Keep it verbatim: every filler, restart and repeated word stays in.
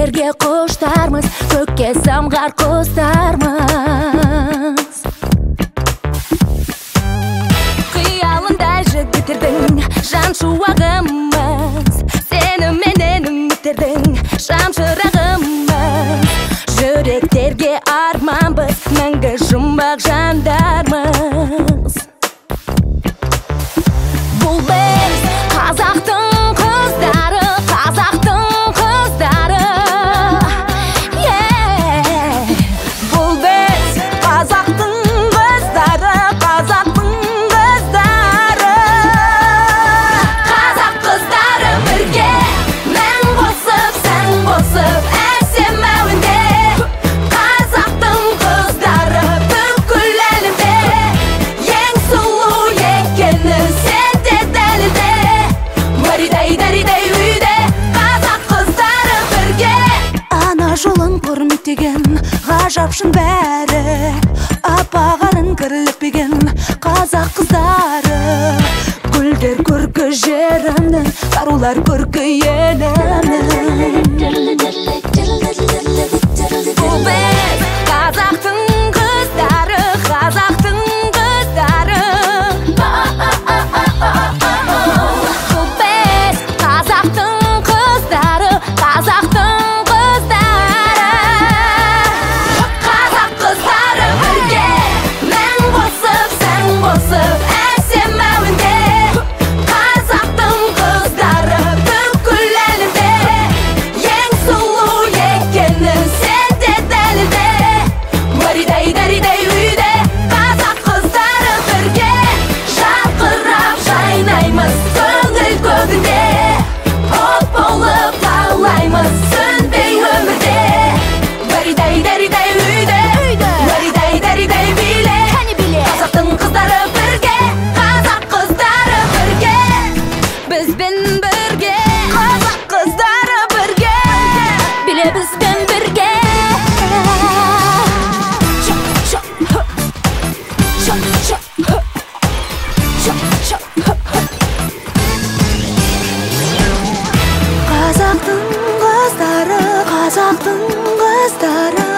жерге құштармыз, көкке самғар құстармыз. Қиялындай жігіттердің жан шуағымыз, сені менен үміттердің шам шырағымыз. Жүректерге арманбыз, мәңгі жұмбақ жандармыз. Бұл біз қазақтың қыздары, қазақтың қыздары. Бұл біз қазақтың қыздары, қазақтың қыздары. Қазақ қыздары бірге, мән қосып, сән қосып, әсем әуенде. Қазақтың қыздары бүкіл әлемде, ең сұлу екені сен де дәлелде. Маридай, даридай үйде, қазақ қыздары бірге. Ана жолын құрметтеген ғажапшын бәрі, аппағарын кірлікпеген қазақ қыздары. Гүлдер көркі жерімнің, қарулар көркі елімнің. Бұл біз қазақтың қыздары, қазақтың қыздары. Бұл біз қазақтың қыздары, қазақтың қыздары. Қазақ қыздары бірге, мән қосып, сән қосып, әсем әуенде. Қазақтың қыздары бүкіл әлемде, ең сұлу екені сен де дәлелде. Маридай, даридай үйде, қазақ қыздары бірге. Жарқырап жайнаймыз көңіл көгінде, от болып лаулаймыз сөнбей өмірде. Маридай, даридай үйде, маридай, даридай биле. Қазақтың қыздары бірге, қазақ қыздары бірге. Бізбен бірге, қазақ қыздары бірге. Биле бізбен бірге. Қазақтың қыздары, қазақтың қыздары.